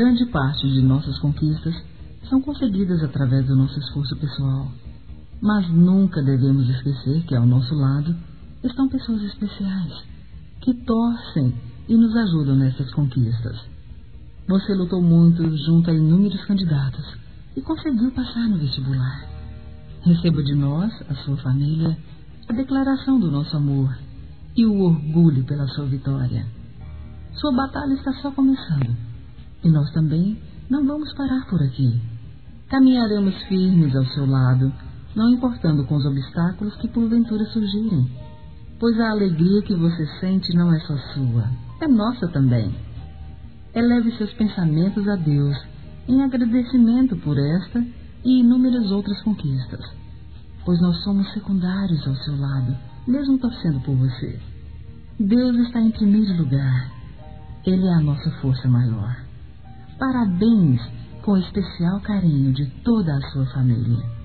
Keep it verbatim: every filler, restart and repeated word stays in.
Grande parte de nossas conquistas são conseguidas através do nosso esforço pessoal. Mas nunca devemos esquecer que ao nosso lado estão pessoas especiais, que torcem e nos ajudam nessas conquistas. Você lutou muito junto a inúmeros candidatos e conseguiu passar no vestibular. Receba de nós, a sua família, a declaração do nosso amor e o orgulho pela sua vitória. Sua batalha está só começando e nós também não vamos parar por aqui. Caminharemos firmes ao seu lado, não importando com os obstáculos que porventura surgirem, pois a alegria que você sente não é só sua, é nossa também. Eleve seus pensamentos a Deus em agradecimento por esta e inúmeras outras conquistas, pois nós somos secundários ao seu lado, mesmo torcendo por você. Deus está em primeiro lugar. Ele é a nossa força maior. Parabéns com o especial carinho de toda a sua família.